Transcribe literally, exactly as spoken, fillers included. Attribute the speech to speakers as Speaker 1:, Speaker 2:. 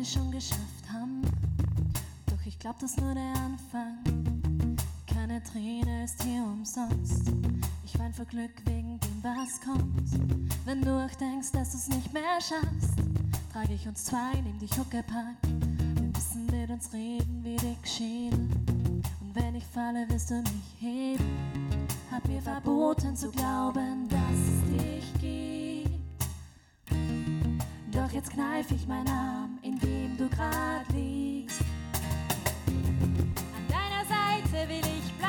Speaker 1: schon geschafft haben. Doch ich glaub, das ist nur der Anfang. Keine Träne ist hier umsonst. Ich wein vor Glück wegen dem, was kommt. Wenn du auch denkst, dass du's nicht mehr schaffst, trage ich uns zwei, nehm dich Huckepack. Wir müssen mit uns reden wie dick Schädel. Und wenn ich falle, wirst du mich heben. Hab mir verboten zu glauben, dass es dich gibt. Doch jetzt kneif ich meinen Arm, in dem du grad liegst. An deiner Seite will ich bleiben.